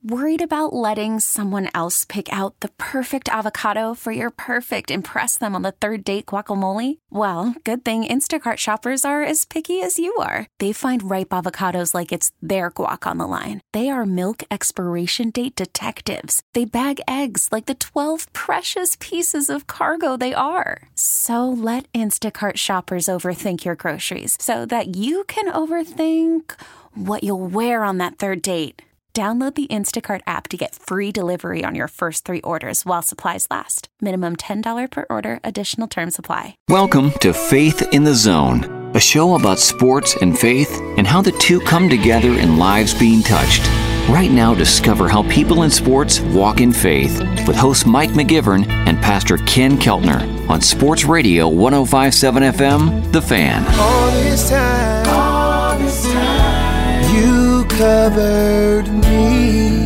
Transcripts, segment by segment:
Worried about letting someone else pick out the perfect avocado for your perfect impress them on the third date guacamole? Well, good thing Instacart shoppers are as picky as you are. They find ripe avocados like it's their guac on the line. They are milk expiration date detectives. They bag eggs like the 12 precious pieces of cargo they are. So let Instacart shoppers overthink your groceries so that you can overthink what you'll wear on that third date. Download the Instacart app to get free delivery on your first 3 orders while supplies last. Minimum $10 per order. Additional terms apply. Welcome to Faith in the Zone, a show about sports and faith and how the two come together in lives being touched. Right now, discover how people in sports walk in faith with host Mike McGivern and Pastor Ken Keltner on Sports Radio 105.7 FM, The Fan. All this time, you covered me.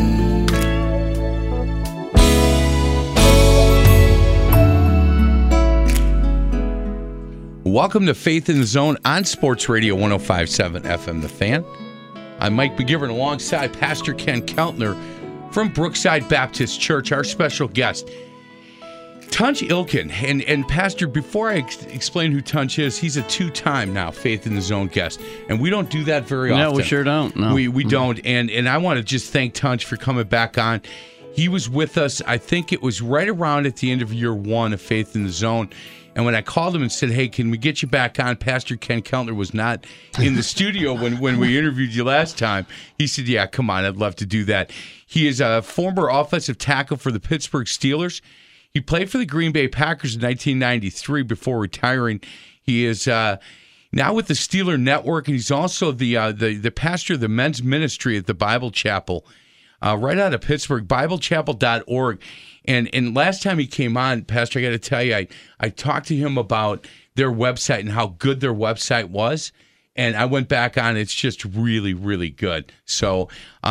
Welcome to Faith in the Zone on Sports Radio 105.7 FM, The Fan. I'm Mike McGivern alongside Pastor Ken Keltner from Brookside Baptist Church, our special guest, Tunch Ilkin. And Pastor, before I explain who Tunch is, he's a 2-time now Faith in the Zone guest, and we don't do that very often. No, we sure don't. No. We don't, and I want to just thank Tunch for coming back on. He was with us, I think it was right around at the end of year 1 of Faith in the Zone. And when I called him and said, hey, can we get you back on? Pastor Ken Keltner was not in the studio when we interviewed you last time. He said, yeah, come on, I'd love to do that. He is a former offensive tackle for the Pittsburgh Steelers. He played for the Green Bay Packers in 1993 before retiring. He is now with the Steeler Network, and he's also the pastor of the men's ministry at the Bible Chapel right out of Pittsburgh, BibleChapel.org. And last time he came on, Pastor, I got to tell you, I talked to him about their website and how good their website was. And I went back on. It's just really, really good. So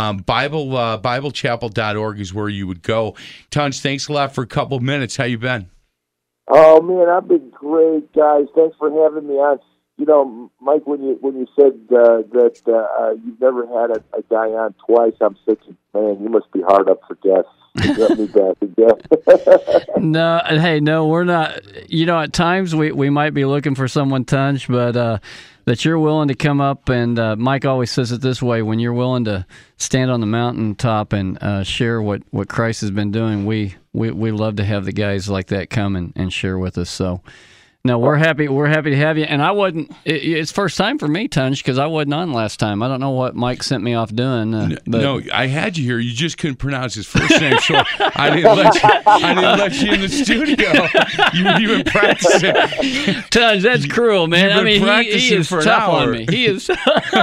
BibleChapel.org is where you would go. Tunch, thanks a lot for a couple of minutes. How you been? Oh, man, I've been great, guys. Thanks for having me on. You know, Mike, when you said that you've never had a guy on twice, I'm thinking, man, you must be hard up for guests. Get me back again. No, we're not. You know, at times we might be looking for someone, Tunch, but that you're willing to come up, and Mike always says it this way, when you're willing to stand on the mountaintop and share what Christ has been doing, we love to have the guys like that come and share with us. So, no, we're happy to have you. And I wasn't. It's first time for me, Tunch, because I wasn't on last time. I don't know what Mike sent me off doing. But no, I had you here. You just couldn't pronounce his first name, so I didn't let you in the studio. You were even practicing. Tunch, that's cruel, man. You've been practicing he is for an tough hour. on me. He is.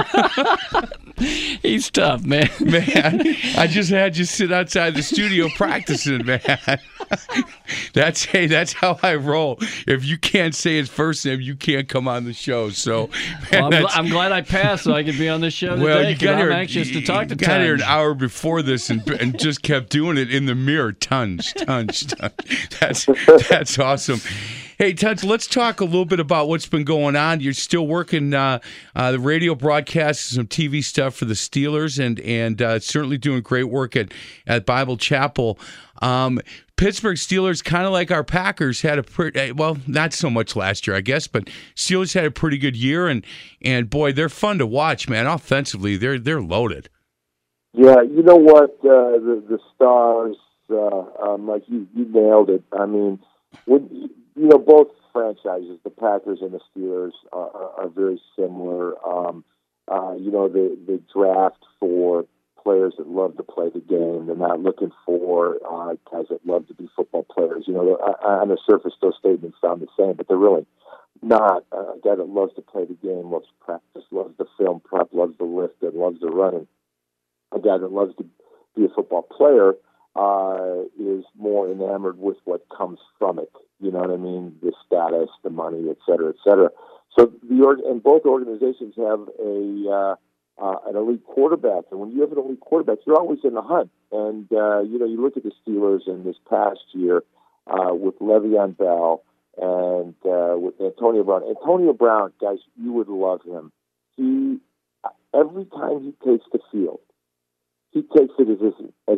He's tough, man. Man, I just had you sit outside the studio practicing, man. That's how I roll. If you can't say his first name, you can't come on the show. So, man, well, I'm glad I passed so I could be on this show today. You got here, I'm anxious to talk to Tunch. You got here an Tunch. hour before this and just kept doing it in the mirror. Tunch. That's awesome. Hey, Tunch, let's talk a little bit about what's been going on. You're still working the radio broadcasts, some TV stuff for the Steelers, and certainly doing great work at Bible Chapel. Pittsburgh Steelers, kind of like our Packers, had a pretty, well, not so much last year, I guess, but Steelers had a pretty good year, and boy, they're fun to watch, man. Offensively, they're loaded. Yeah, you know what? The Stars, like you nailed it. I mean, both franchises, the Packers and the Steelers, are very similar. They draft for players that love to play the game. They're not looking for guys that love to be football players. You know, on the surface, those statements sound the same, but they're really not. A guy that loves to play the game, loves to practice, loves the film prep, loves the lift, and loves the running. A guy that loves to be a football player is more enamored with what comes from it. You know what I mean? The status, the money, et cetera, et cetera. So and both organizations have an elite quarterback, and when you have an elite quarterback, you're always in the hunt. And you look at the Steelers in this past year with Le'Veon Bell and with Antonio Brown. Antonio Brown, guys, you would love him. He every time he takes the field, he takes it as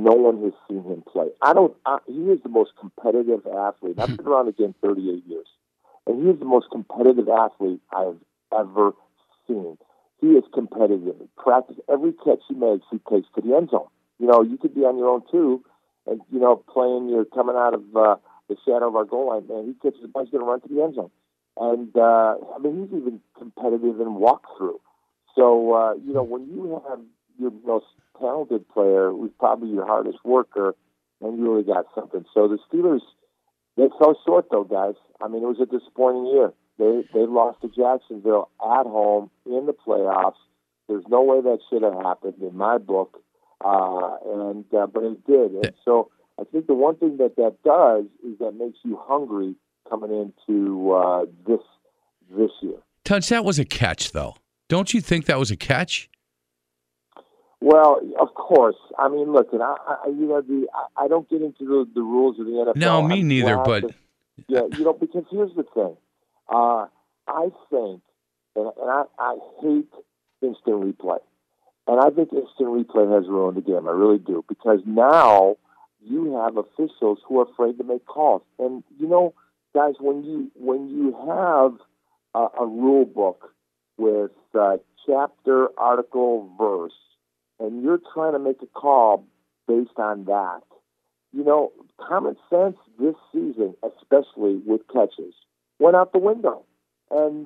no one has seen him play. He is the most competitive athlete. I've been around the game 38 years, and he is the most competitive athlete I've ever seen. He is competitive. In practice, every catch he makes, he takes to the end zone. You could be on your own too, and you're coming out of the shadow of our goal line, man. He catches the ball, he's going to run to the end zone, and he's even competitive in walkthrough. So when you have your most talented player, who's probably your hardest worker, and you really got something. So the Steelers, they fell short though, guys. It was a disappointing year. They lost to Jacksonville at home in the playoffs. There's no way that should have happened in my book, but it did. And so I think the one thing that does is that makes you hungry coming into this year. Tunch, that was a catch, though. Don't you think that was a catch? Well, of course. Look, and I don't get into the rules of the NFL. No, me neither. But because here's the thing. I think, and I hate instant replay, and I think instant replay has ruined the game. I really do, because now you have officials who are afraid to make calls. And guys, when you have a rule book with chapter, article, verse, and you're trying to make a call based on that, common sense this season, especially with catches, went out the window. And,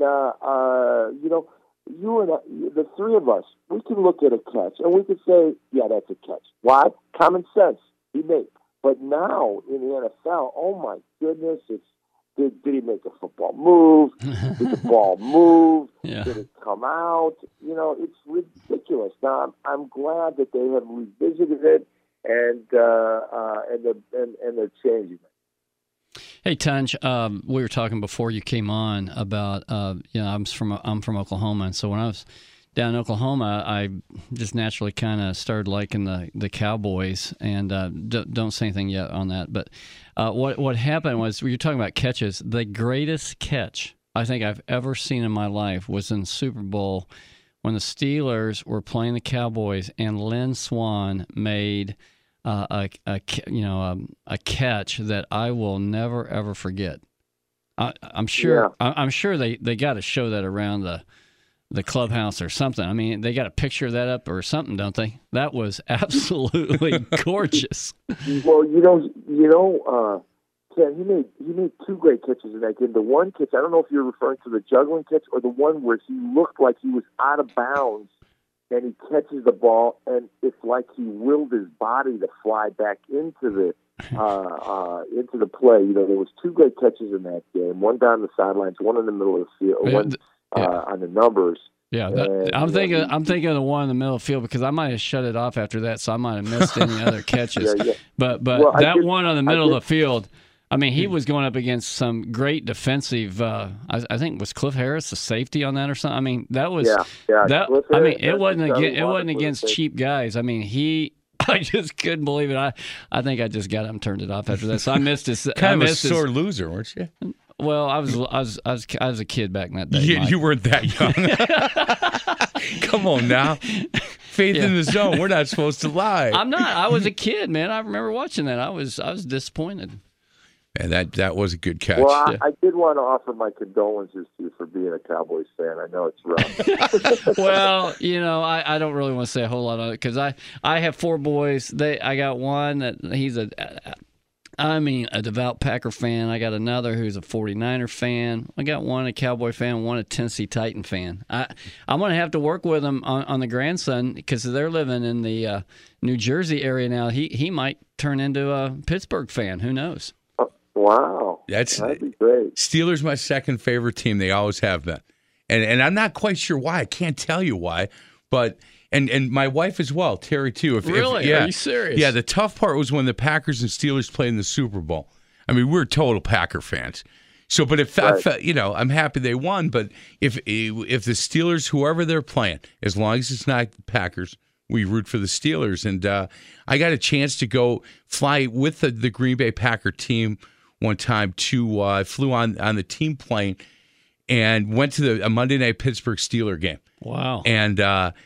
you and the three of us, we can look at a catch and we can say, yeah, that's a catch. Why? Common sense. He made. But now in the NFL, oh my goodness, did he make a football move? Did the ball move? Yeah. Did it come out? It's ridiculous. Now I'm glad that they have revisited it and they're changing it. Hey, Tunch, we were talking before you came on about I'm from Oklahoma, and so when I was down in Oklahoma, I just naturally kind of started liking the Cowboys, and don't say anything yet on that. But what happened was, when you're talking about catches, the greatest catch I think I've ever seen in my life was in the Super Bowl when the Steelers were playing the Cowboys, and Lynn Swann made a catch that I will never ever forget. I'm sure. Yeah. I'm sure they got to show that around the clubhouse or something. They got a picture of that up or something, don't they? That was absolutely gorgeous. Well, Ken, he made two great catches in that game. The one catch, I don't know if you're referring to the juggling catch or the one where he looked like he was out of bounds, and he catches the ball, and it's like he willed his body to fly back into the play. There was two great catches in that game. One down the sidelines, one in the middle of the field, one on the numbers. Yeah, I'm thinking of the one in the middle of the field, because I might have shut it off after that, so I might have missed any other catches. Yeah. But one on the middle of the field. He was going up against some great defensive. I think was Cliff Harris the safety on that or something. That was that. It wasn't against cheap guys. I just couldn't believe it. I think I just got up and turned it off after that. So I missed it. Kind of a sore loser, weren't you? Well, I was a kid back in that day. You weren't that young. Come on now. Faith in the Zone. We're not supposed to lie. I'm not. I was a kid, man. I remember watching that. I was disappointed. And that was a good catch. Well, I did want to offer my condolences to you for being a Cowboys fan. I know it's rough. Well, I don't really want to say a whole lot on it, because I have four boys. I got one that he's a devout Packer fan. I got another who's a 49er fan. I got one a Cowboy fan, one a Tennessee Titan fan. I'm going to have to work with them on the grandson, because they're living in the New Jersey area now. He might turn into a Pittsburgh fan. Who knows? Wow. That'd be great. Steelers, my second favorite team. They always have been. And I'm not quite sure why. I can't tell you why. But and my wife as well, Terry too. Really? Are you serious? Yeah, the tough part was when the Packers and Steelers played in the Super Bowl. We're total Packer fans. So, but I'm happy they won. But if the Steelers, whoever they're playing, as long as it's not the Packers, we root for the Steelers. And I got a chance to go fly with the Green Bay Packer team one time I flew on the team plane and went to a Monday night Pittsburgh Steeler game. Wow. And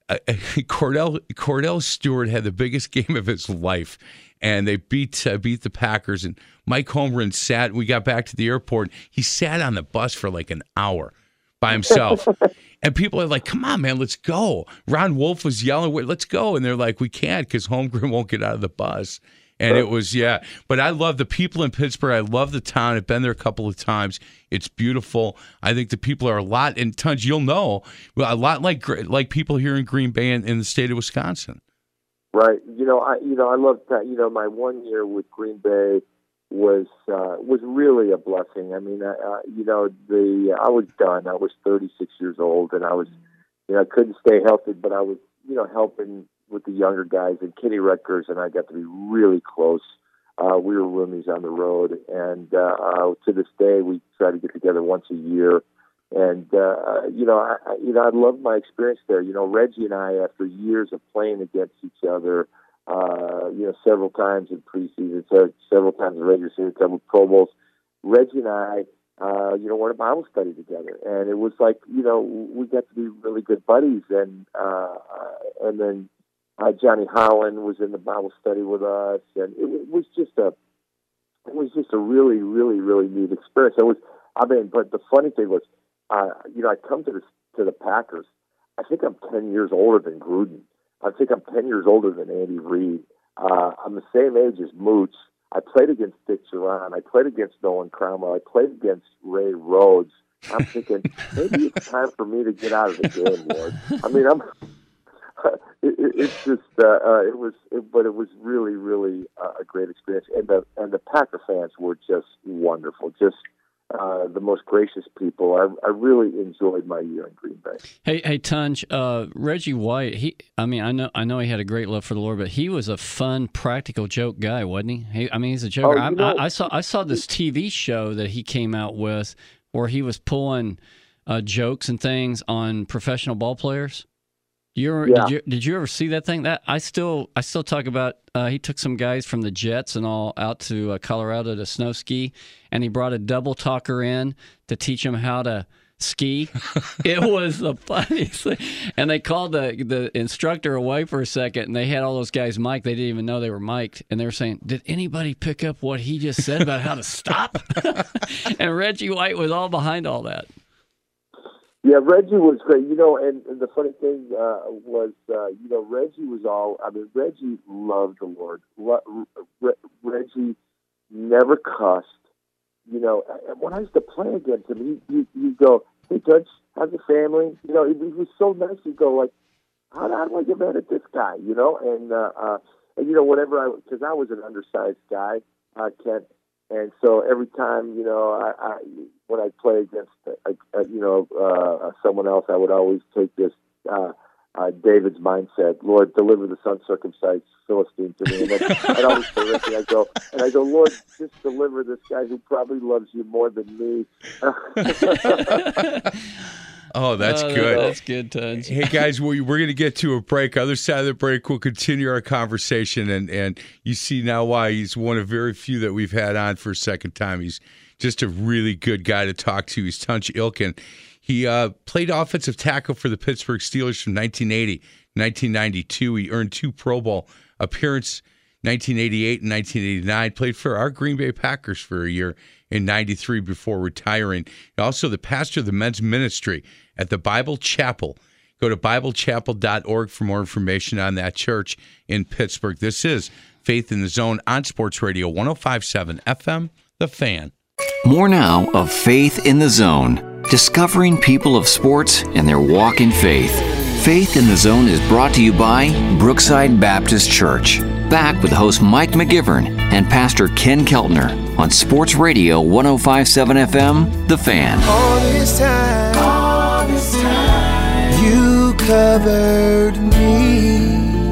Cordell Stewart had the biggest game of his life, and they beat the Packers. And Mike Holmgren sat. We got back to the airport. He sat on the bus for like an hour by himself. And people are like, "Come on, man, let's go." Ron Wolf was yelling, "Let's go!" And they're like, "We can't because Holmgren won't get out of the bus." And it was, yeah. But I love the people in Pittsburgh. I love the town. I've been there a couple of times. It's beautiful. I think the people are a lot, and Tunj, you'll know, a lot like people here in Green Bay and in the state of Wisconsin. Right. I love that. My 1 year with Green Bay was really a blessing. I mean, I was done. I was 36 years old, and I was, I couldn't stay healthy, but I was, helping with the younger guys, and Kenny Rutgers and I got to be really close. We were roomies on the road, and to this day, we try to get together once a year. And I love my experience there. Reggie and I, after years of playing against each other, several times in preseason, several times in regular season, several Pro Bowls, Reggie and I, went to Bible study together, and it was like, we got to be really good buddies. And then Johnny Holland was in the Bible study with us, and it was just a really, really, really neat experience. But the funny thing was, I come to the Packers. I think I'm 10 years older than Gruden. I think I'm 10 years older than Andy Reid. I'm the same age as Mooch. I played against Dick Duran. I played against Nolan Cromwell. I played against Ray Rhodes. I'm thinking, maybe it's time for me to get out of the game, Lord. I mean, but it was really, really a great experience. And the Packer fans were just wonderful. Just the most gracious people. I really enjoyed my year in Green Bay. Hey, Tunj, Reggie White. I know he had a great love for the Lord, but he was a fun, practical joke guy, wasn't he? He's a joker. I saw this TV show that he came out with where he was pulling jokes and things on professional ball players. Did you ever see that thing? That I still talk about. He took some guys from the Jets and all out to Colorado to snow ski, and he brought a double talker in to teach them how to ski. It was the funniest thing. And they called the instructor away for a second, and they had all those guys mic'd. They didn't even know they were mic'd, and they were saying, "Did anybody pick up what he just said about how to stop?" And Reggie White was all behind all that. Yeah, Reggie was great, and the funny thing was, Reggie was Reggie loved the Lord. Reggie never cussed, and when I used to play against him, he'd go, "Hey, Judge, how's the family?" He was so nice. He'd go, like, how do I get mad at this guy, and because I was an undersized guy, Kent, and so every time, when I play against, someone else, I would always take this David's mindset: "Lord, deliver the uncircumcised Philistine to me." And I'd always say, Ricky, I go, "Lord, just deliver this guy who probably loves you more than me." Oh, that's good. That's good, Tunj. Hey, guys, we're going to get to a break. Other side of the break, we'll continue our conversation, and you see now why he's one of very few that we've had on for a second time. He's just a really good guy to talk to. He's Tunj Ilkin. He played offensive tackle for the Pittsburgh Steelers from 1980 to 1992. He earned 2 Pro Bowl appearances, 1988 and 1989. Played for our Green Bay Packers for a year in 93 before retiring. Also the pastor of the men's ministry at the Bible Chapel. Go to BibleChapel.org for more information on that church in Pittsburgh. This is Faith in the Zone on Sports Radio 105.7 FM, The Fan. More now of Faith in the Zone, discovering people of sports and their walk in faith. Faith in the Zone is brought to you by Brookside Baptist Church. Back with host Mike McGivern and Pastor Ken Keltner on Sports Radio 105.7 FM, The Fan. All this time, you covered me.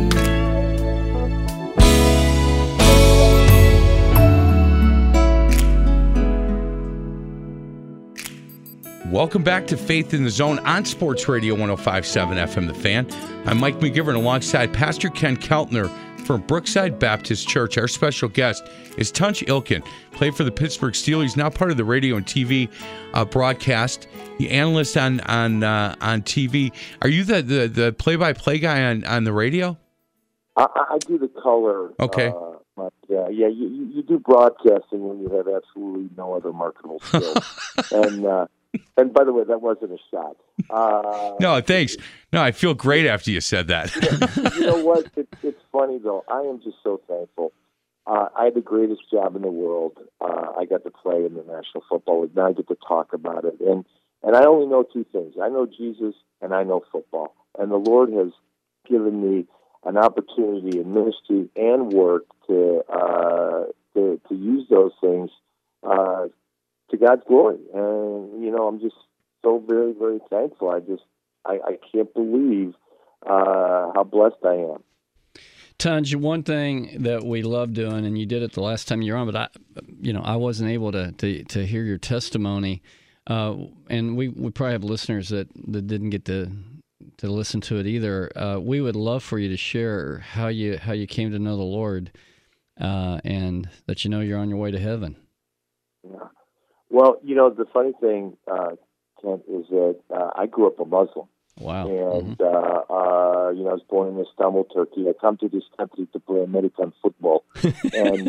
Welcome back to Faith in the Zone on Sports Radio 105.7 FM, The Fan. I'm Mike McGivern alongside Pastor Ken Keltner, from Brookside Baptist Church. Our special guest is Tunch Ilkin, played for the Pittsburgh Steelers, now part of the radio and TV broadcast. The analyst on TV. Are you the play-by-play guy on the radio? I do the color. Okay. You do broadcasting when you have absolutely no other marketable skills. And by the way, that wasn't a shot. No, thanks. No, I feel great after you said that. You know what? It's funny, though. I am just so thankful. I had the greatest job in the world. I got to play in the National Football League. Now I get to talk about it. And I only know two things. I know Jesus and I know football. And the Lord has given me an opportunity in ministry and work to use those things to God's glory. And, you know, I'm just so very, very thankful. I can't believe how blessed I am. Tunch, one thing that we love doing, and you did it the last time you were on, but I wasn't able to hear your testimony, and we probably have listeners that didn't get to listen to it either. We would love for you to share how you came to know the Lord, and that you're on your way to heaven. Yeah. Well, the funny thing, Kent, is that I grew up a Muslim. Wow. And, I was born in Istanbul, Turkey. I come to this country to play American football. And,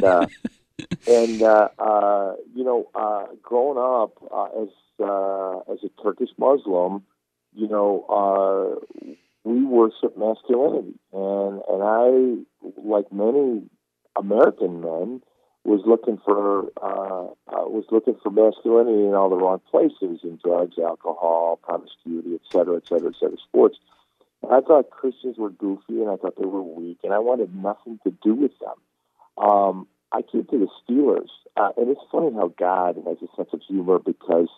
growing up as a Turkish Muslim, we worship masculinity. And I, like many American men, was looking for masculinity in all the wrong places, in drugs, alcohol, promiscuity, et cetera, sports. And I thought Christians were goofy, and I thought they were weak, and I wanted nothing to do with them. I came to the Steelers, and it's funny how God has a sense of humor because,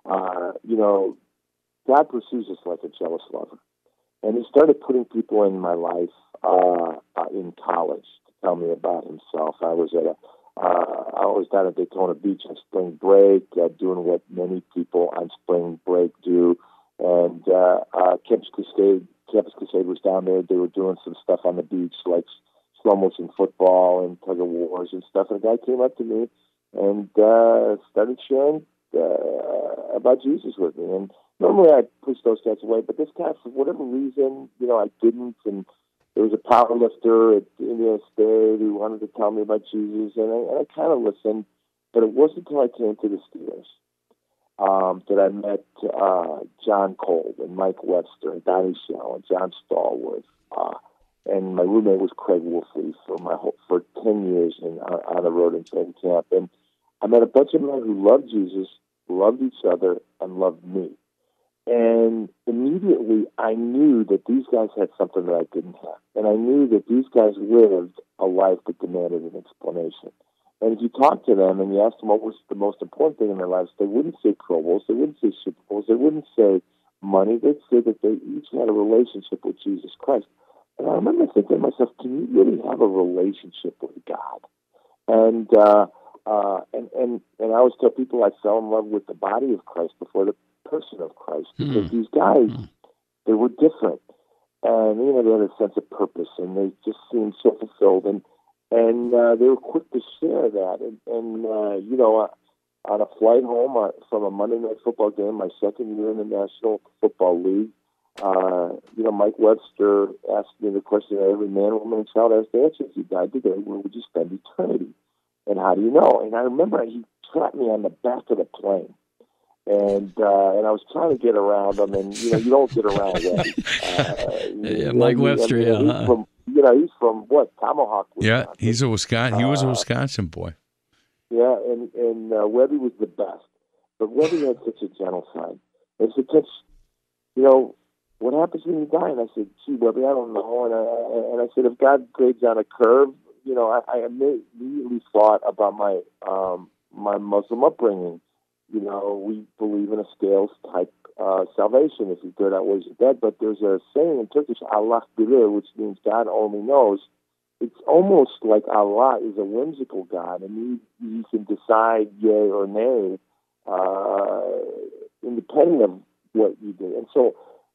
God pursues us like a jealous lover. And he started putting people in my life in college to tell me about himself. I was down at Daytona Beach on spring break, doing what many people on spring break do. And Campus Crusade was down there. They were doing some stuff on the beach, like slow motion football and tug of wars and stuff. And a guy came up to me and started sharing about Jesus with me. And normally I push those guys away, but this guy, for whatever reason, I didn't. And there was a power lifter at Indiana State who wanted to tell me about Jesus, and I kind of listened. But it wasn't until I came to the Steelers that I met John Kolb and Mike Webster and Donnie Shell and John Stallworth. And my roommate was Craig Wolfley for 10 years on the road in training camp. And I met a bunch of men who loved Jesus, loved each other, and loved me. And immediately I knew that these guys had something that I didn't have. And I knew that these guys lived a life that demanded an explanation. And if you talk to them and you ask them what was the most important thing in their lives, they wouldn't say Pro Bowls, they wouldn't say Super Bowls, they wouldn't say money. They'd say that they each had a relationship with Jesus Christ. And I remember thinking to myself, can you really have a relationship with God? And I always tell people I fell in love with the body of Christ before the person of Christ, because these guys, they were different. And, they had a sense of purpose, and they just seemed so fulfilled. And they were quick to share that. And on a flight home from a Monday Night Football game, my second year in the National Football League, Mike Webster asked me the question that every man, woman, and child has to answer. If you died today, where would you spend eternity? And how do you know? And I remember he trapped me on the back of the plane. And I was trying to get around him, and you don't get around that. Mike Webster, he's from what, Tomahawk, Wisconsin. Yeah, he's a Wisconsin. He was a Wisconsin boy. Yeah, and Webby was the best, but Webby had such a gentle side. And he said, what happens when you die? And I said, gee, Webby, I don't know. And I said, if God grades on a curve, I immediately thought about my Muslim upbringing. We believe in a scales-type salvation. If you're good, outweighs your bad. But there's a saying in Turkish, Allah bilir, which means God only knows. It's almost like Allah is a whimsical God, and you can decide yay or nay independent of what you do. And so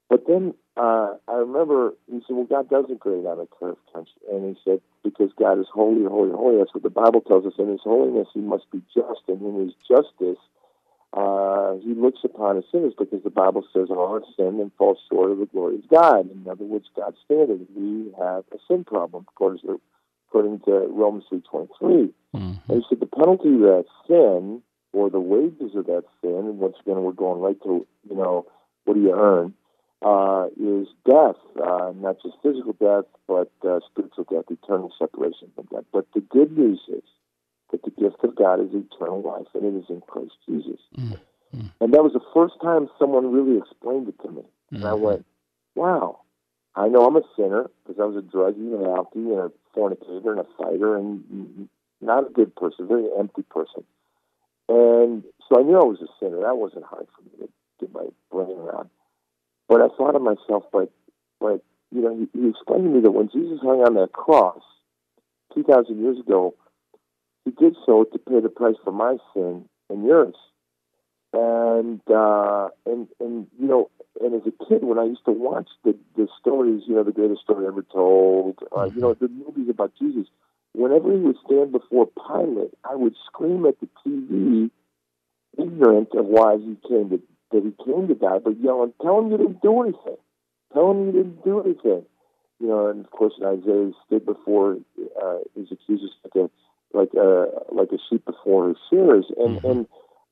But then I remember he said, well, God doesn't grade on a curve, Tunch. And he said, because God is holy, holy, holy. That's what the Bible tells us. In his holiness, he must be just. And in his justice, he looks upon his sinners, because the Bible says all have sinned and fall short of the glory of God. In other words, God's standard. We have a sin problem, according to Romans 3:23. And he said the penalty of that sin, or the wages of that sin, and once again we're going right to, what do you earn, is death, not just physical death, but spiritual death, eternal separation from God. But the good news is that the gift of God is eternal life, and it is in Christ Jesus. And that was the first time someone really explained it to me. And I went, wow, I know I'm a sinner, because I was a druggie and an alkie and a fornicator and a fighter and not a good person, a very empty person. And so I knew I was a sinner. That wasn't hard for me to get my brain around. But I thought of myself, but he explained to me that when Jesus hung on that cross 2,000 years ago, he did so to pay the price for my sin and yours. And as a kid, when I used to watch the stories, the greatest story ever told, the movies about Jesus, whenever he would stand before Pilate, I would scream at the TV, ignorant of why he came to die, but yelling, "Tell him you didn't do anything. Tell him you didn't do anything." And of course, in Isaiah, he stood before his accusers like a sheep before his shearers, and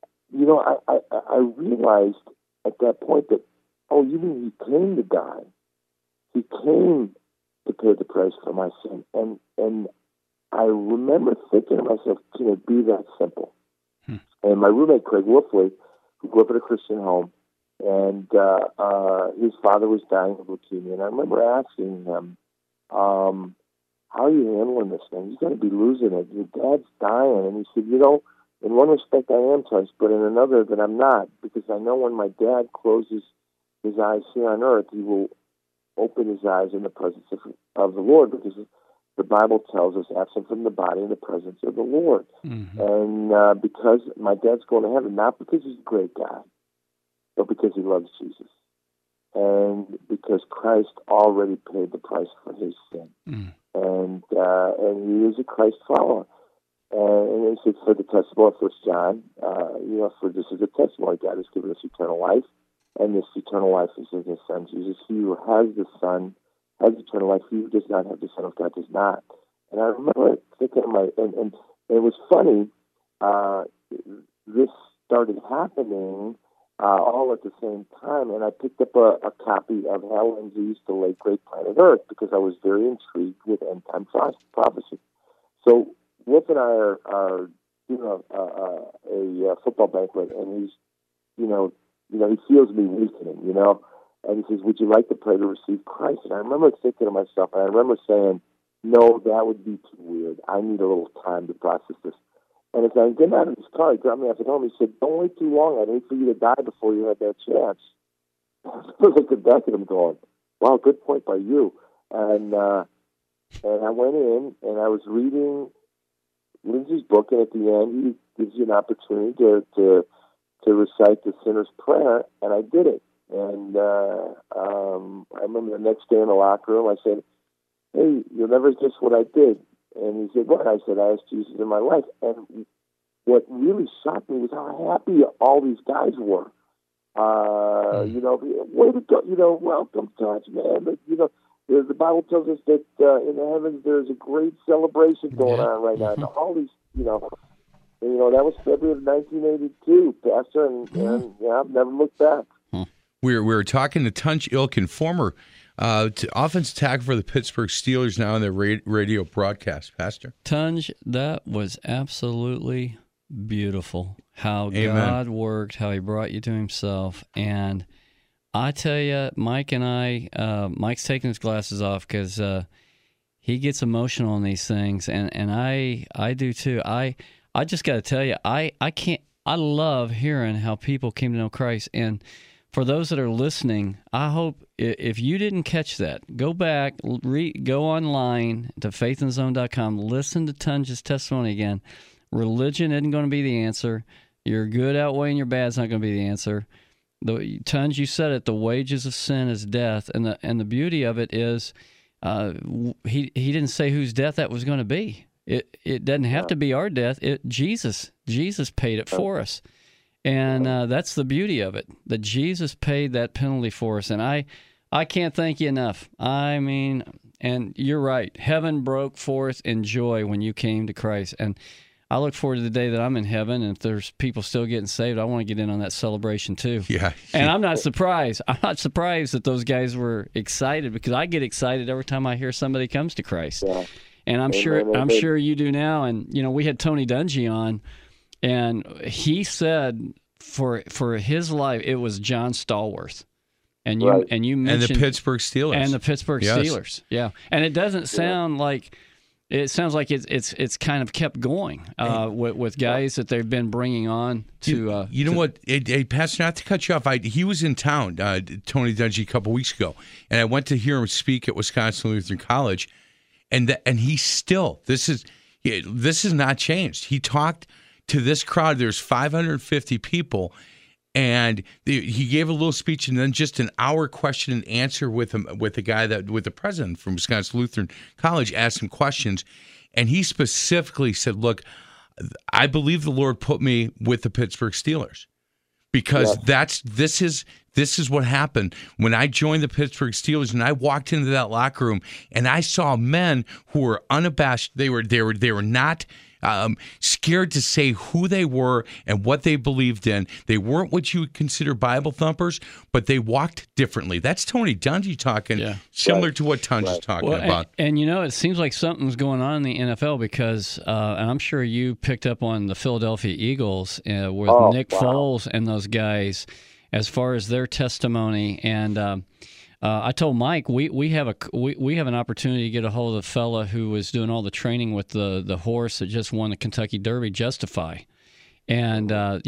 I realized at that point that, oh, you mean he came to die? He came to pay the price for my sin, and I remember thinking to myself, can it be that simple? And my roommate, Craig Wolfley, who grew up in a Christian home, and his father was dying of leukemia, and I remember asking him, how are you handling this thing? You've got to be losing it. Your dad's dying. And he said, in one respect I am touched, but in another that I'm not, because I know when my dad closes his eyes here on earth, he will open his eyes in the presence of the Lord, because the Bible tells us, absent from the body in the presence of the Lord. And because my dad's going to heaven, not because he's a great guy, but because he loves Jesus. And because Christ already paid the price for his sin. And he is a Christ follower. And he said, for the testimony of 1 John, for this is a testimony, God has given us eternal life, and this eternal life is in his Son, Jesus. He who has the Son has eternal life. He who does not have the Son of God does not. And I remember thinking, and it was funny, this started happening all at the same time, and I picked up a copy of Hal Lindsey's The Late Great Planet Earth, because I was very intrigued with end-time prophecy. So Wolf and I are doing a football banquet, and he's, he feels me weakening, and he says, would you like to pray to receive Christ? And I remember thinking to myself, and I remember saying, no, that would be too weird. I need a little time to process this. And as I get out of his car, he grabbed me after home. He said, don't wait too long. I'd hate for you to die before you had that chance. I was looking back at him going, wow, good point by you. And I went in, and I was reading Lindsey's book, and at the end, he gives you an opportunity to recite the sinner's prayer, and I did it. And I remember the next day in the locker room, I said, hey, you'll never guess what I did. And he said, what? I said, I asked Jesus in my life. And what really shocked me was how happy all these guys were. Way to go, welcome, Touch, man. But, the Bible tells us that in the heavens there's a great celebration going on right now. And all these, that was February of 1982, Pastor, and I've never looked back. We were talking to Tunch Ilkin, former offensive tackle for the Pittsburgh Steelers, now on their radio broadcast. Pastor? Tunch, that was absolutely beautiful. How Amen. God worked, how he brought you to himself. And I tell you, Mike and I, Mike's taking his glasses off because he gets emotional on these things, and I do too. I just got to tell you, I love hearing how people came to know Christ. And for those that are listening, I hope if you didn't catch that, go back, go online to faithinthezone.com, listen to Tunch's testimony again. Religion isn't going to be the answer. Your good outweighing your bad is not going to be the answer. Tons, you said it. The wages of sin is death, and the beauty of it is, he didn't say whose death that was going to be. It doesn't have to be our death. Jesus paid it for us, and that's the beauty of it. That Jesus paid that penalty for us, and I can't thank you enough. I mean, and you're right. Heaven broke forth in joy when you came to Christ, and I look forward to the day that I'm in heaven, and if there's people still getting saved, I want to get in on that celebration too. Yeah. And I'm not surprised. I'm not surprised that those guys were excited, because I get excited every time I hear somebody comes to Christ. Yeah. And I'm sure you do now. And we had Tony Dungy on, and he said for his life it was John Stallworth. And you mentioned the Pittsburgh Steelers. And the Pittsburgh Steelers. Yeah. And it doesn't sound like it sounds like it's kind of kept going with guys that they've been bringing on to. You know what, Pastor? Not to cut you off, he was in town, Tony Dungy, a couple weeks ago, and I went to hear him speak at Wisconsin Lutheran College, and he still this has not changed. He talked to this crowd. There's 550 people. And he gave a little speech, and then just an hour question and answer with the president from Wisconsin Lutheran College, asked him questions, and he specifically said, "Look, I believe the Lord put me with the Pittsburgh Steelers because this is what happened when I joined the Pittsburgh Steelers, and I walked into that locker room, and I saw men who were unabashed. They were not." Scared to say who they were and what they believed in. They weren't what you would consider Bible thumpers, but they walked differently. That's Tony Dungy talking, similar to what Tunge is talking about. And it seems like something's going on in the NFL because, and I'm sure you picked up on the Philadelphia Eagles with Nick Foles and those guys as far as their testimony. And I told Mike we have an opportunity to get a hold of the fella who was doing all the training with the horse that just won the Kentucky Derby, Justify, and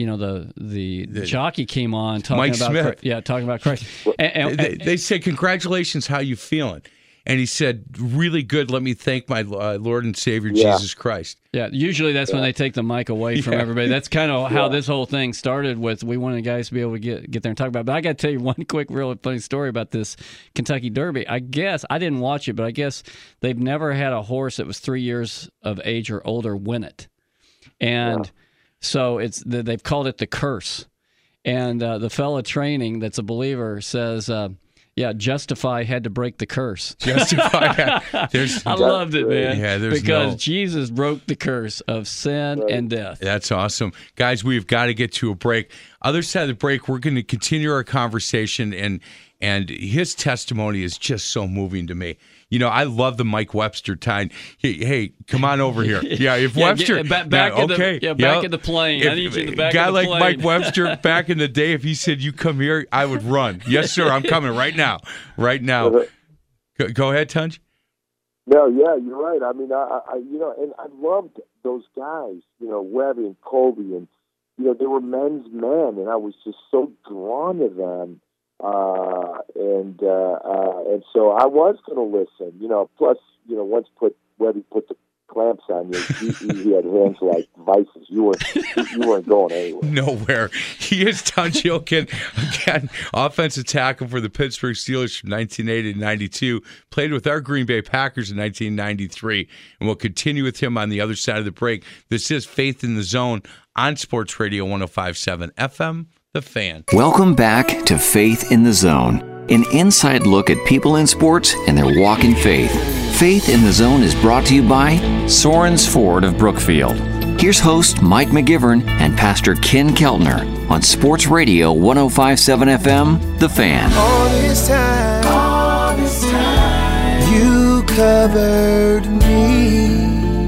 the jockey came on talking Mike about Smith. Talking about Christ. They said, "Congratulations, how you feeling?" And he said, "Really good. Let me thank my Lord and Savior, Jesus Christ." Yeah, usually that's when they take the mic away from everybody. That's kind of how this whole thing started with. We wanted guys to be able to get there and talk about it. But I got to tell you one quick, really funny story about this Kentucky Derby. I guess, I didn't watch it, but I guess they've never had a horse that was 3 years of age or older win it. And so they've called it the curse. And the fella training that's a believer says... Justify had to break the curse. Justify. I loved it, man. Yeah, because Jesus broke the curse of sin and death. That's awesome. Guys, we've got to get to a break. Other side of the break, we're going to continue our conversation, and his testimony is just so moving to me. I love the Mike Webster time. Hey, come on over here. Yeah, if Webster... back in the plane. I need you in the back of the plane. Guy like Mike Webster, back in the day, if he said, "You come here," I would run. Yes, sir, I'm coming right now. Right now. Go ahead, Tunge. No, yeah, you're right. I mean, and I loved those guys, Webby and Colby, and, they were men's men, and I was just so drawn to them. And so I was going to listen, plus, once Webby put the clamps on you, he had hands like vices. You weren't going anywhere. Nowhere. He is Tunge Ilkin, again, offensive tackle for the Pittsburgh Steelers from 1980 to 92, played with our Green Bay Packers in 1993, and we'll continue with him on the other side of the break. This is Faith in the Zone on Sports Radio 105.7 FM. The Fan. Welcome back to Faith in the Zone, an inside look at people in sports and their walk in faith. Faith in the Zone is brought to you by Sorens Ford of Brookfield. Here's host Mike McGivern and Pastor Ken Keltner on Sports Radio 105.7 FM, The Fan. All this time, you covered me.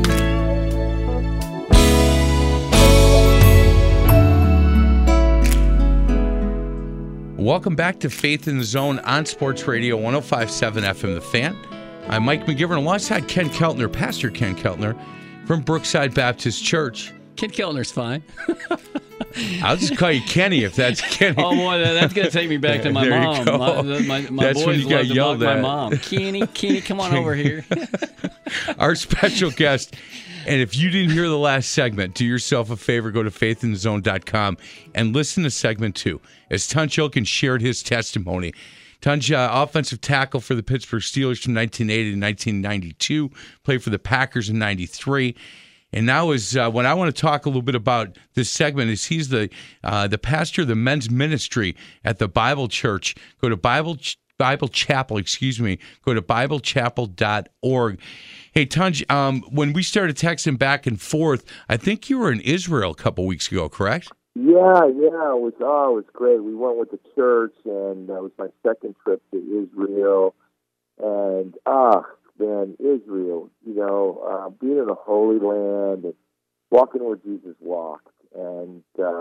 Welcome back to Faith in the Zone on Sports Radio 105.7 FM, The Fan. I'm Mike McGivern alongside Ken Keltner, Pastor Ken Keltner from Brookside Baptist Church. Ken Keltner's fine. I'll just call you Kenny if that's Kenny. Oh, boy, that's going to take me back to my mom. My that's boys when you got yelled at. My mom. Kenny, come on over here. Our special guest And if you didn't hear the last segment, do yourself a favor, go to faithinthezone.com and listen to segment 2 as Tunch Ilkin shared his testimony. Tunch, offensive tackle for the Pittsburgh Steelers from 1980 to 1992, played for the Packers in 93. And now is when I want to talk a little bit about this segment is he's the pastor of the men's ministry at the Bible Church. Go to Bible Chapel, go to biblechapel.org. Hey, Tunch, when we started texting back and forth, I think you were in Israel a couple weeks ago, correct? Yeah, it was great. We went with the church, and that was my second trip to Israel. And man, Israel, being in the Holy Land and walking where Jesus walked, and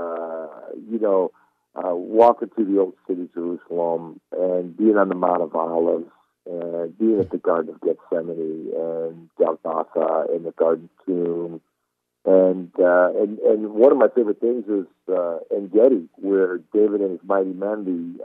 walking through the old city, Jerusalem, and being on the Mount of Olives, and being at the Garden of Gethsemane, and Golgotha, and the Garden Tomb. And one of my favorite things is En Gedi, where David and his mighty men,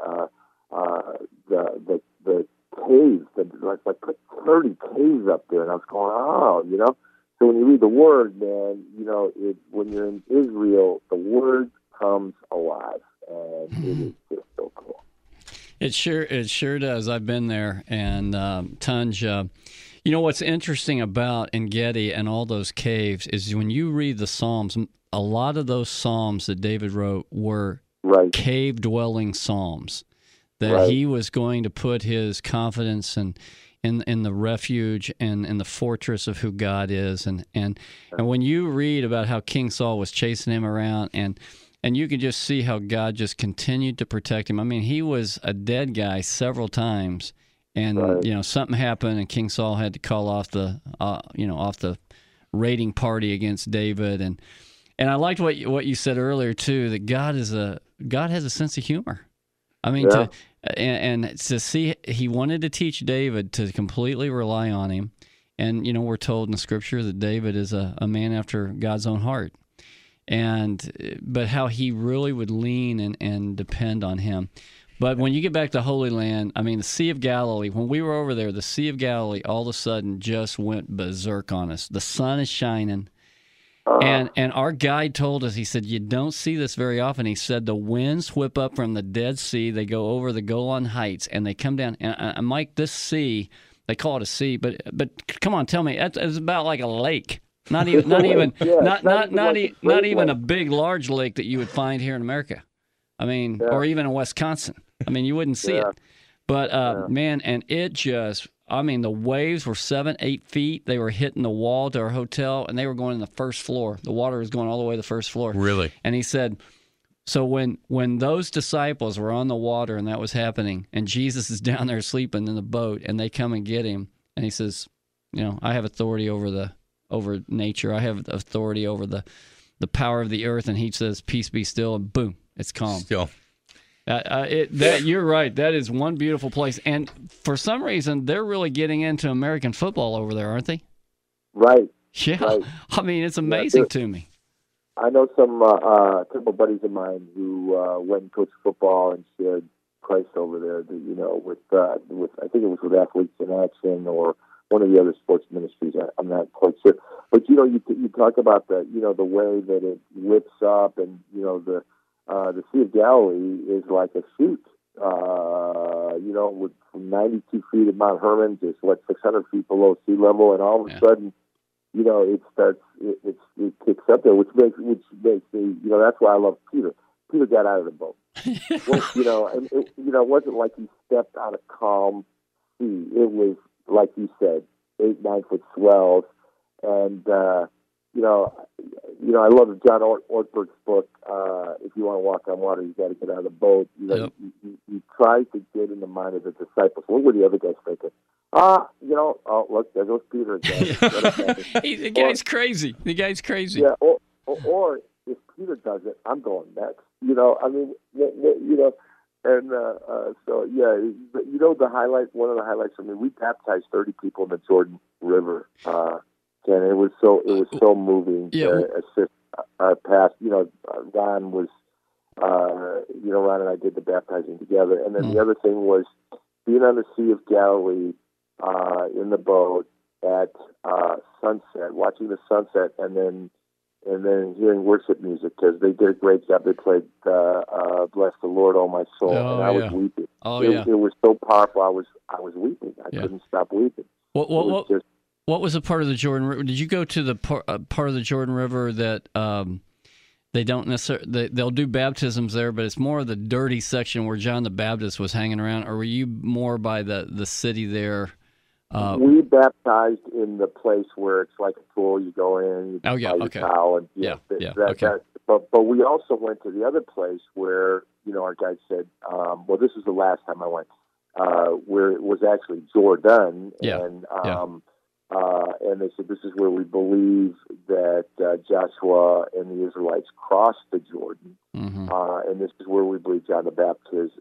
the caves, like 30 caves up there, and I was going, So when you read the Word, man, when you're in Israel, the Word comes alive, and it is just so cool. It sure does. I've been there, and Tunch. What's interesting about En Gedi and all those caves is when you read the Psalms, a lot of those Psalms that David wrote were cave-dwelling Psalms, that he was going to put his confidence in the refuge and in the fortress of who God is. And when you read about how King Saul was chasing him around, and you can just see how God just continued to protect him. I mean, he was a dead guy several times. And something happened, and King Saul had to call off the raiding party against David. And I liked what you said earlier too, that God has a sense of humor. I mean, to see he wanted to teach David to completely rely on him, and we're told in the Scripture that David is a man after God's own heart, but how he really would lean and depend on him. But when you get back to Holy Land, I mean, the Sea of Galilee, when we were over there, the Sea of Galilee all of a sudden just went berserk on us. The sun is shining. And our guide told us, he said, you don't see this very often. He said the winds whip up from the Dead Sea. They go over the Golan Heights, and they come down. And Mike, this sea, they call it a sea, but come on, tell me, it's about like a lake. Not even a big, large lake that you would find here in America. I mean, or even in Wisconsin. I mean, you wouldn't see it. But, man, and it just, the waves were 7-8 feet. They were hitting the wall to our hotel, and they were going in the first floor. The water was going all the way to the first floor. Really? And he said, so when those disciples were on the water and that was happening, and Jesus is down there sleeping in the boat, and they come and get him, and he says, I have authority over nature. I have authority over the power of the earth. And he says, peace be still, and boom, it's calm. Still. You're right. That is one beautiful place. And for some reason, they're really getting into American football over there, aren't they? Right. Yeah. Right. I mean, it's amazing to me. I know some couple buddies of mine who went and coached football and shared Christ over there. With I think it was with Athletes in Action or one of the other sports ministries. I'm not quite sure. But you talk about the way that it whips up, and the Sea of Galilee is like a chute, with from 92 feet at Mount Hermon to 600 feet below sea level, and all of a sudden, it starts, it kicks up there, which makes me, that's why I love Peter. Peter got out of the boat. It wasn't like he stepped out of calm sea. It was, like you said, 8-9 foot swells, and I love John Ortberg's book. If you want to walk on water, you got to get out of the boat. You try to get in the mind of the disciples. What were the other guys thinking? Look, there goes Peter again. The guy's crazy. The guy's crazy. Yeah, or if Peter does it, I'm going next. The highlight. One of the highlights for me, we baptized 30 people in the Jordan River. And it was so moving. Yeah. Assist our past. Ron was, Ron and I did the baptizing together. And then the other thing was being on the Sea of Galilee in the boat, at sunset, watching the sunset, and then hearing worship music, because they did a great job. They played "Bless the Lord, Oh My Soul," and I was weeping. It was so powerful. I was weeping. I couldn't stop weeping. What was a part of the Jordan River? Did you go to the part of the Jordan River that they don't necessarily they'll do baptisms there, but it's more of the dirty section where John the Baptist was hanging around, or were you more by the city there? We baptized in the place where it's like a pool. You go in, you buy your towel, and But we also went to the other place where our guide said, well, this is the last time I went, where it was actually Jordan, and they said this is where we believe that Joshua and the Israelites crossed the Jordan, and this is where we believe John the Baptist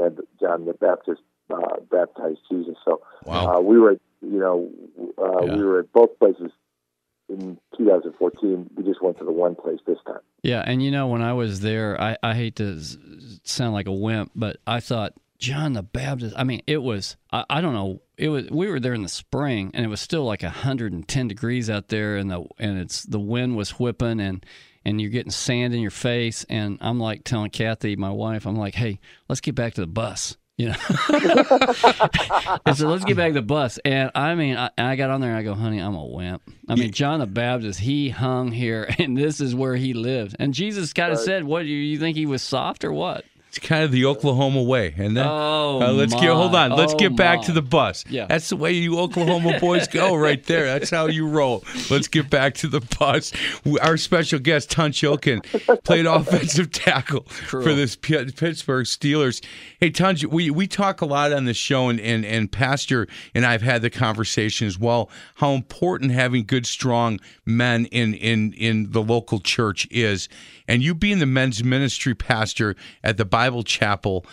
baptized Jesus. So we were, we were at both places in 2014. We just went to the one place this time. Yeah, and when I was there, I hate to sound like a wimp, but I thought John the Baptist. I mean, it was I don't know. It was we were there in the spring, and it was still like 110 degrees out there, and the wind was whipping, and you're getting sand in your face, and I'm like telling Kathy, my wife, I'm like, hey, let's get back to the bus. And so let's get back to the bus. And I mean, I got on there and I go, honey, I'm a wimp. I mean, John the Baptist, he hung here, and this is where he lived. And Jesus kind of said, what, you think he was soft or what? It's kind of the Oklahoma way. And then let's get back to the bus. Yeah. That's the way you Oklahoma boys go right there. That's how you roll. Let's get back to the bus. Our special guest, Tunch Ilkin, played offensive tackle for this Pittsburgh Steelers. Hey, Tunch, we talk a lot on this show, and Pastor and I have had the conversation as well, how important having good, strong men in the local church is. And you being the men's ministry pastor at the Bible Chapel,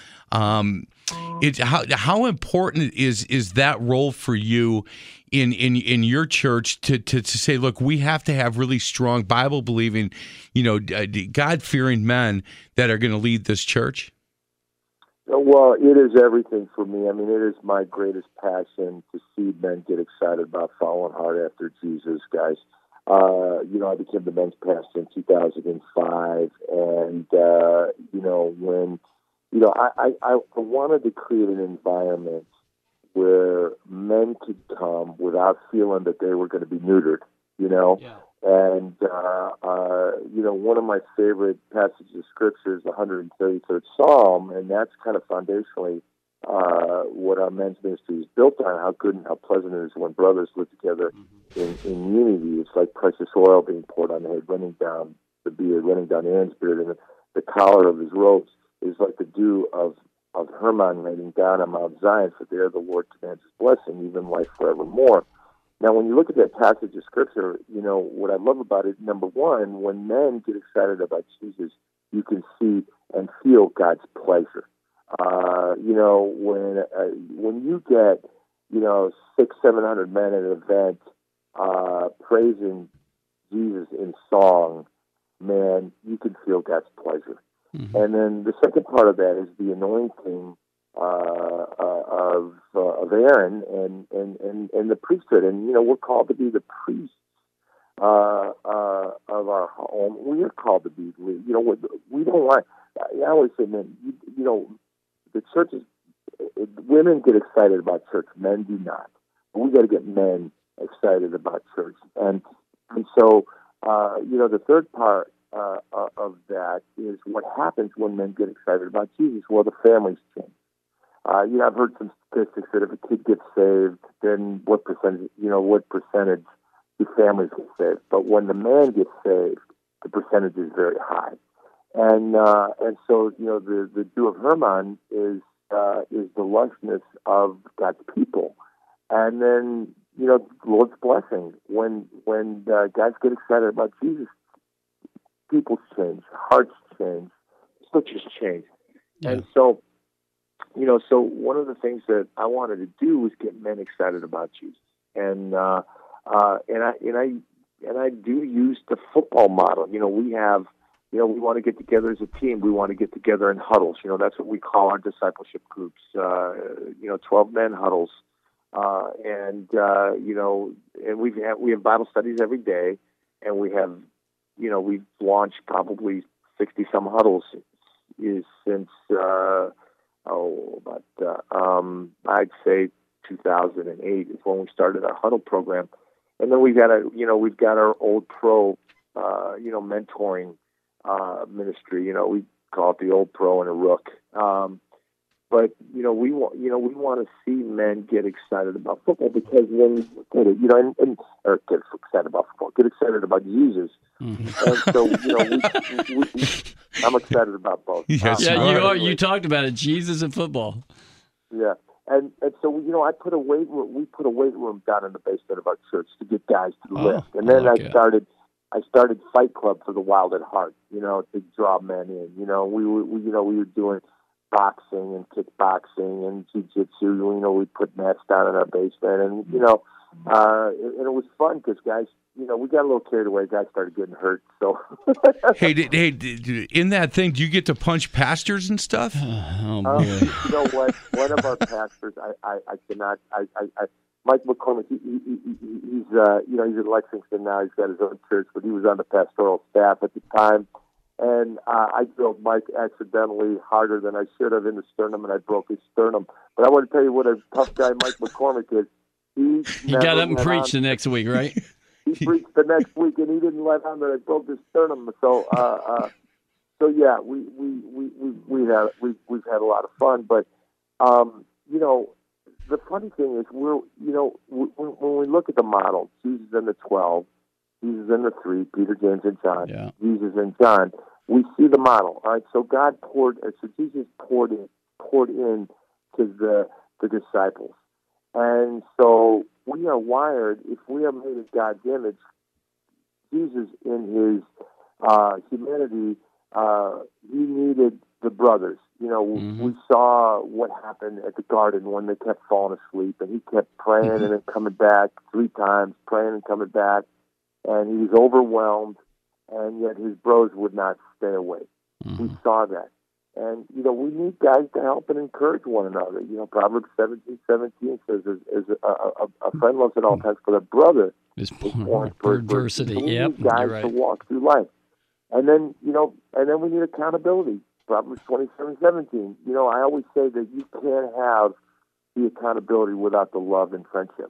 how important is that role for you in your church to say, look, we have to have really strong Bible believing, God fearing men that are going to lead this church? Well, it is everything for me. I mean, it is my greatest passion to see men get excited about following hard after Jesus, guys. I became the men's pastor in 2005, and when I wanted to create an environment where men could come without feeling that they were going to be neutered, and one of my favorite passages of scripture is the 133rd Psalm, and that's kind of foundationally what our men's ministry is built on, how good and how pleasant it is when brothers live together in unity. It's like precious oil being poured on the head, running down the beard, running down Aaron's beard, and the collar of his robes is like the dew of Hermon raining down on Mount Zion, for there the Lord commands his blessing, even life forevermore. Now, when you look at that passage of Scripture, what I love about it, number one, when men get excited about Jesus, you can see and feel God's pleasure. When you get 600-700 men at an event praising Jesus in song, man, you can feel God's pleasure. Mm-hmm. And then the second part of that is the anointing of Aaron and the priesthood. And we're called to be the priests of our home. We are called to be. We don't want. I always say, man, the church is. Women get excited about church. Men do not. We got to get men excited about church. And so the third part of that is what happens when men get excited about Jesus. Well, the families change. I've heard some statistics that if a kid gets saved, then what percentage do families get saved? But when the man gets saved, the percentage is very high. And so the dew of Hermon is the lushness of God's people, and then the Lord's blessing. When guys get excited about Jesus, people change, hearts change, churches change, and so. So one of the things that I wanted to do was get men excited about Jesus, and I do use the football model. We have, we want to get together as a team. We want to get together in huddles. That's what we call our discipleship groups. 12-man huddles and we have Bible studies every day, and we have, we've launched probably 60 some huddles since I'd say 2008 is when we started our huddle program, and then we've got our Old Pro mentoring ministry. We call it the Old Pro and a Rook. But we want to see men get excited about football, because when or get excited about football, get excited about Jesus. Mm-hmm. And so I'm excited about both. Yes, you are. You talked about it, Jesus and football. Yeah, and so we put a weight room down in the basement of our church to get guys to lift, and then I started Fight Club for the Wild at Heart, to draw men in. We were doing boxing and kickboxing and jiu-jitsu. We put mats down in our basement, and and it was fun because guys, we got a little carried away. Guys started getting hurt. So hey, in that thing, do you get to punch pastors and stuff? Oh boy! You know what? One of our pastors, I cannot. Mike McCormick, he's in Lexington now. He's got his own church, but he was on the pastoral staff at the time. And I drove Mike accidentally harder than I should have in the sternum, and I broke his sternum. But I want to tell you what a tough guy Mike McCormick is. He got up and preached the next week, right? He preached the next week, and he didn't let on that I broke his sternum. So, yeah, we've had a lot of fun. But the funny thing is, when we look at the model, Jesus and the 12, Jesus and the 3, Peter, James, and John, Jesus and John, we see the model. All right, so Jesus poured in to the disciples, and so we are wired. If we are made in God's image, Jesus in his humanity, he needed the brothers. We saw what happened at the garden when they kept falling asleep, and he kept praying and then coming back 3 times, praying and coming back, and he was overwhelmed, and yet his bros would not stay away. We saw that. And, we need guys to help and encourage one another. Proverbs 17:17 says, a friend loves at all times, but a brother is born for adversity. So we need guys to walk through life. And then, we need accountability. Proverbs 27:17. I always say that you can't have the accountability without the love and friendship.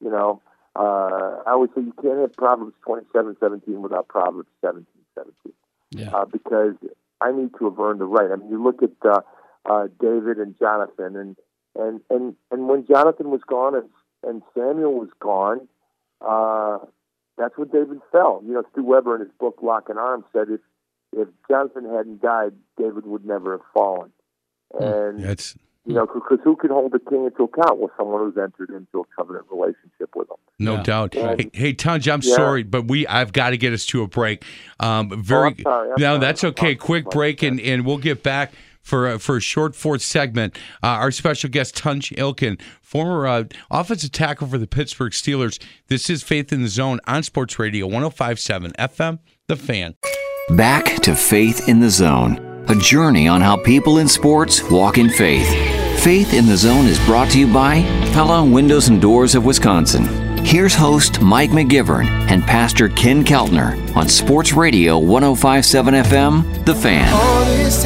I always say you can't have Proverbs 27:17 without Proverbs 17:17. Yeah. Because I need to have earned the right. I mean, you look at David and Jonathan, and when Jonathan was gone and Samuel was gone, that's when David fell. Stu Weber in his book Lock and Arm said if Jonathan hadn't died, David would never have fallen. And because who can hold the king into account? Well, someone who's entered into a covenant relationship with him. No doubt. Hey, Tunj, I'm sorry, but I've got to get us to a break. I'm sorry. That's okay. Quick break, and we'll get back for a short fourth segment. Our special guest, Tunj Ilkin, former offensive tackle for the Pittsburgh Steelers. This is Faith in the Zone on Sports Radio 105.7 FM, The Fan. Back to Faith in the Zone, a journey on how people in sports walk in faith. Faith in the Zone is brought to you by Pella Windows and Doors of Wisconsin. Here's host Mike McGivern and Pastor Ken Keltner on Sports Radio 105.7 FM, The Fan. All this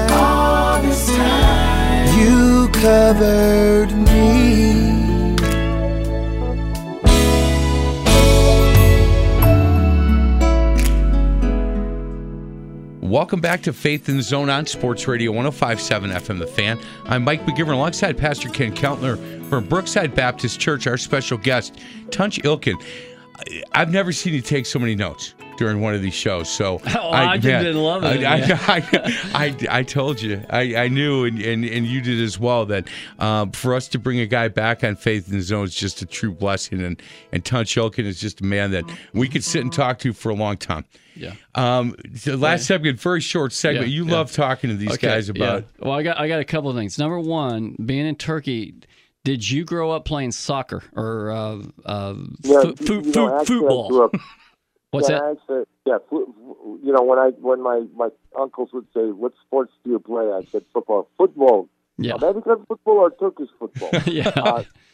time, you covered me. Welcome back to Faith in the Zone on Sports Radio 105.7 FM, The Fan. I'm Mike McGivern alongside Pastor Ken Keltner from Brookside Baptist Church, our special guest, Tunj Ilkin. I've never seen you take so many notes during one of these shows. So I didn't love it. I told you. I knew, and you did as well, that for us to bring a guy back on Faith in the Zone is just a true blessing. And Tunj Ilkin is just a man that we could sit and talk to for a long time. Yeah. The last segment, very short segment. You love talking to these guys about. Yeah. Well, I got a couple of things. Number one, being in Turkey, did you grow up playing soccer or football? What's that? Actually, when my uncles would say, "What sports do you play?" I said, "Football." Football. Yeah. American football or Turkish football? Yeah.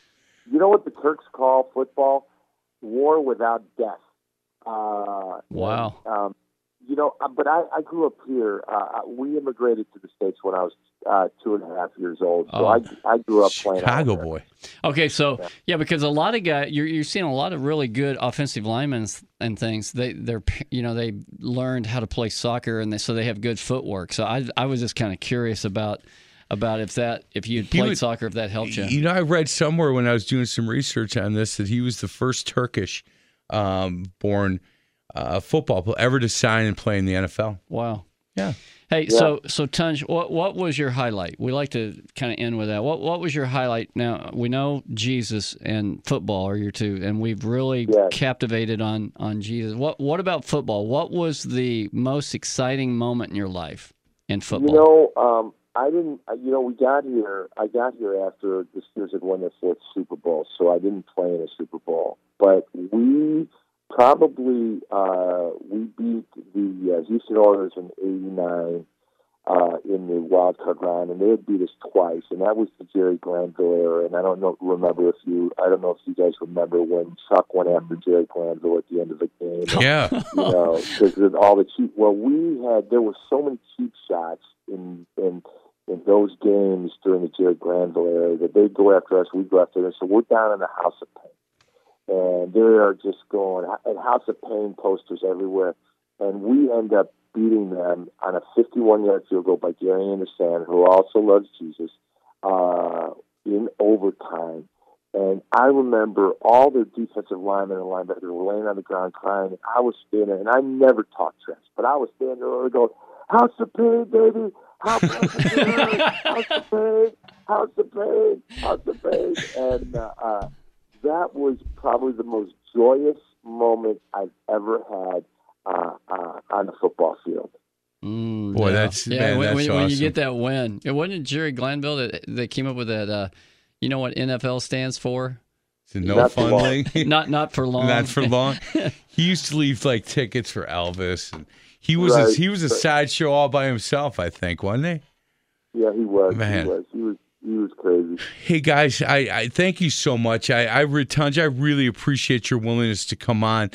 You know what the Turks call football? War without death. Wow. But I grew up here. We immigrated to the States when I was 2.5 years old. So I grew up playing Chicago boy. Okay, so because a lot of guys, you're seeing a lot of really good offensive linemen and things. They learned how to play soccer, and so they have good footwork. So I was just kind of curious about if you had played soccer, if that helped you. I read somewhere when I was doing some research on this that he was the first Turkish born football player ever to sign and play in the NFL. Wow. Yeah. Hey, so Tunj, what was your highlight? We like to kind of end with that. What was your highlight? Now, we know Jesus and football are your two, and we've really captivated on Jesus. What about football? What was the most exciting moment in your life in football? I didn't. I got here after the Steelers had won their 4th Super Bowl, so I didn't play in a Super Bowl. But we beat the Houston Oilers in '89 in the wild card round, and they had beat us twice, and that was the Jerry Glanville era. And I don't know if you guys remember when Chuck went after Jerry Glanville at the end of the game. Yeah, because of all the cheap. Well, there were so many cheap shots in those games during the Jerry Glanville era that they'd go after us, we'd go after them. So we're down in the House of Pain. And they are just going, and House of Pain posters everywhere. And we end up beating them on a 51-yard field goal by Gary Anderson, who also loves Jesus, in overtime. And I remember all their defensive linemen and linebackers were laying on the ground crying. And I was standing there, and I never talk trash, but I was standing there going, House of Pain, baby! House of Pain! House of Pain! House of Pain! House of Pain! And that was probably the most joyous moment I've ever had on the football field. Boy, that's when awesome. you get that win. It wasn't Jerry Glanville that came up with that. You know what NFL stands for? It's a no fun league. Not for long. Not for long. He used to leave tickets for Elvis, and he was a sideshow all by himself. I think, wasn't he? Yeah, he was. Man. He was crazy. Hey guys, I thank you so much. Tunj, I really appreciate your willingness to come on.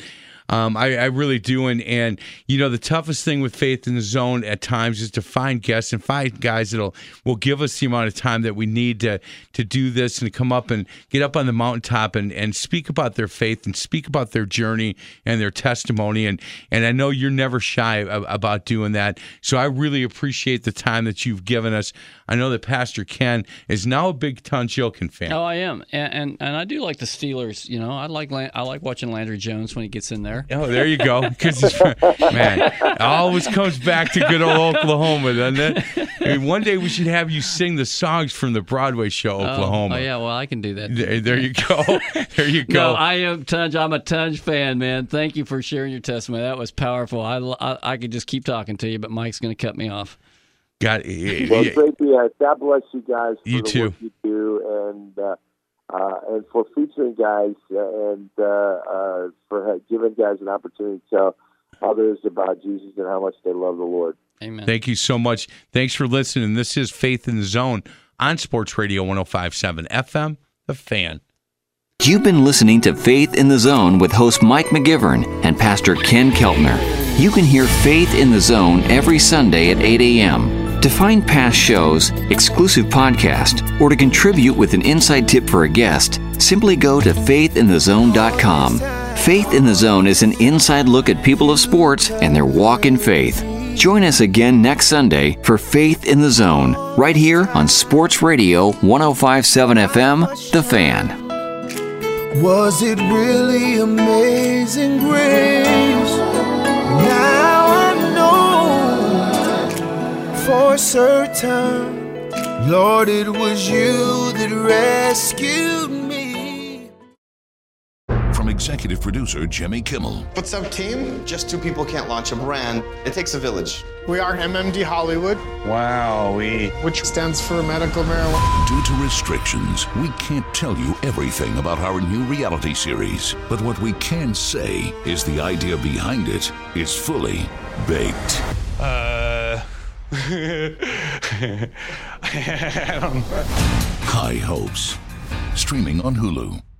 I really do. And the toughest thing with Faith in the Zone at times is to find guests and find guys that will give us the amount of time that we need to do this and to come up and get up on the mountaintop and speak about their faith and speak about their journey and their testimony. And I know you're never shy about doing that. So I really appreciate the time that you've given us. I know that Pastor Ken is now a big Tunj Ilkin fan. Oh, I am. And I do like the Steelers. I like watching Landry Jones when he gets in there. Oh, there you go. Because man, it always comes back to good old Oklahoma, doesn't it? I mean, one day we should have you sing the songs from the Broadway show, Oklahoma. Oh yeah, well I can do that. There you go. There you go. No, I am Tunj. I'm a Tunj fan, man. Thank you for sharing your testimony. That was powerful. I could just keep talking to you, but Mike's going to cut me off. Well, great to hear. God bless you guys for you the too. work you do, and for featuring guys and for giving guys an opportunity to tell others about Jesus and how much they love the Lord. Amen. Thank you so much. Thanks for listening. This is Faith in the Zone on Sports Radio 105.7 FM, The Fan. You've been listening to Faith in the Zone with host Mike McGivern and Pastor Ken Keltner. You can hear Faith in the Zone every Sunday at 8 a.m. To find past shows, exclusive podcast, or to contribute with an inside tip for a guest, simply go to faithinthezone.com. Faith in the Zone is an inside look at people of sports and their walk in faith. Join us again next Sunday for Faith in the Zone, right here on Sports Radio 105.7 FM, The Fan. Was it really amazing grace? Now I know for certain, Lord, it was you that rescued me. From executive producer Jimmy Kimmel. What's up, team? Just two people can't launch a brand. It takes a village. We are MMD Hollywood. Which stands for medical marijuana. Due to restrictions, we can't tell you everything about our new reality series. But what we can say is the idea behind it is fully baked. I don't know. High hopes, streaming on Hulu.